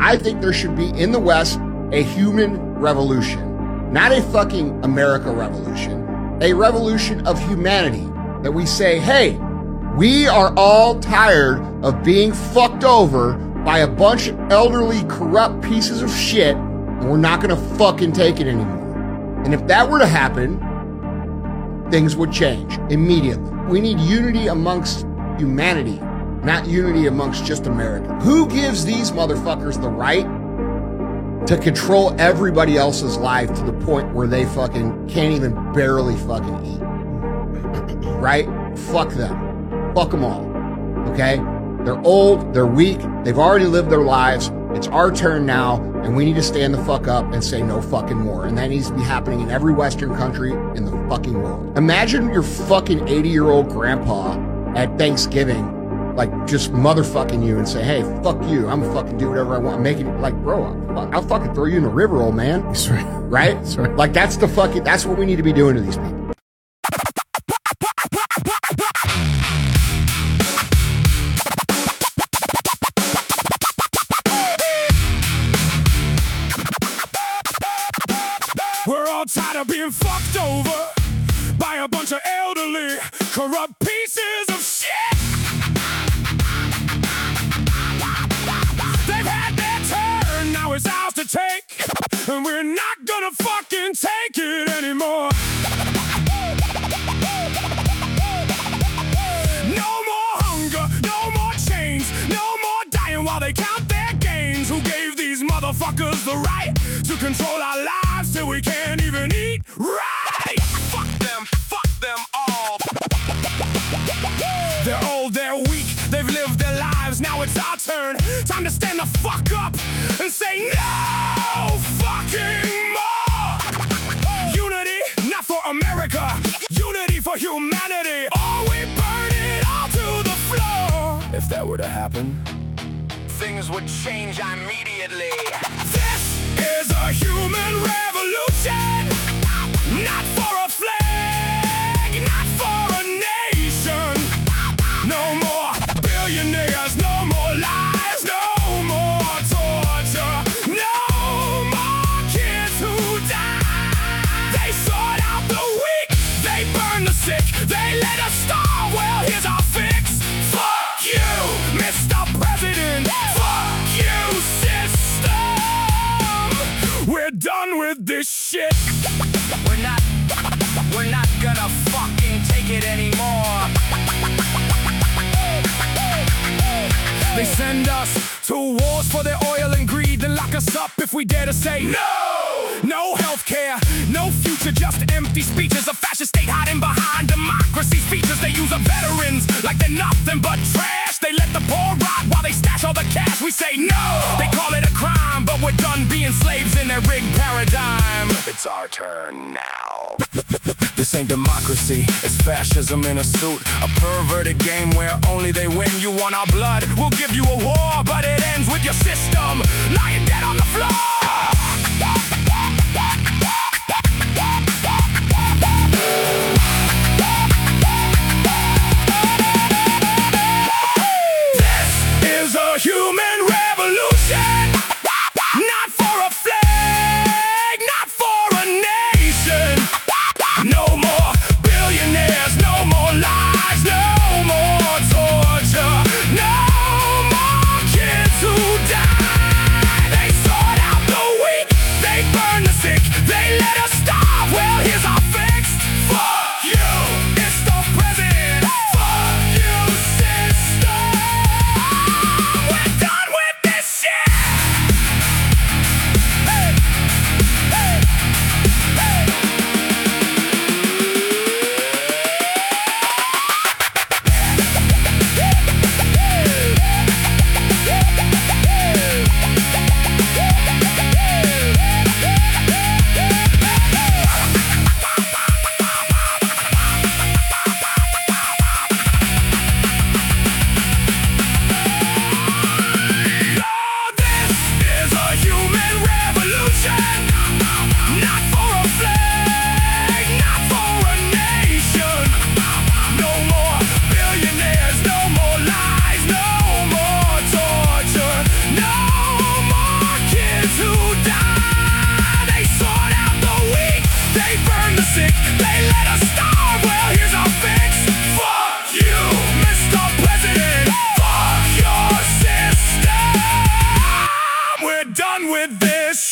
I think there should be in the West a human revolution, not a fucking America revolution, a revolution of humanity that we say, hey, we are all tired of being fucked over by a bunch of elderly, corrupt pieces of shit, and we're not gonna fucking take it anymore. And if that were to happen, things would change immediately. We need unity amongst humanity, not unity amongst just America. Who gives these motherfuckers the right to control everybody else's life to the point where they fucking can't even barely fucking eat? Right? Fuck them. Fuck them all. Okay? They're old, they're weak, they've already lived their lives. It's our turn now, and we need to stand the fuck up and say no fucking more. And that needs to be happening in every Western country in the fucking world. Imagine your fucking 80-year-old grandpa at Thanksgiving, like, just motherfucking you and say, hey, fuck you, I'm gonna fucking do whatever I want. Making it like, bro, I'll fucking throw you in the river, old man. That's right. Right? That's right. Like, that's what we need to be doing to these people. We're all tired of being fucked over by a bunch of elderly, corrupt pieces of shit. They've had their turn, now it's ours to take, and we're not gonna fucking take it anymore. No more hunger, no more chains, no more dying while they count their gains. Who gave these motherfuckers the right to control our lives till we can't even eat right? Fuck them all. They're old, they're weak, they've lived their lives, now it's our turn. Time to stand the fuck up and say no fucking more. Unity, not for America, unity for humanity, or we burn it all to the floor. If that were to happen, things would change immediately. This is a human revolution, not for a flag, not for a nation. No more billionaires, no more lies, no more torture, no more kids who die. They sought out the weak, they burn the sick, they let us starve. Well, here's our fix. Fuck you, Mr. President. Fuck you, system. We're done with this shit. We're not gonna fucking take it anymore. They send us to wars for their oil and greed, then lock us up if we dare to say no. No healthcare, no future, just empty speeches. A fascist state hiding behind democracy's features. They use our veterans like they're nothing but trash. They let the poor rot while they stash all the cash. We say no. They call it a crime, but we're done being slaves in their rigged paradigm. It's our turn now. This ain't democracy, it's fascism in a suit. A perverted game where only they win. You want our blood, we'll give you a war, but it ends with your system lying dead on the floor. This is a human revolution, not for a flag, not for a nation. No more billionaires, no more lies, no more torture, no more kids who die. They sought out done with this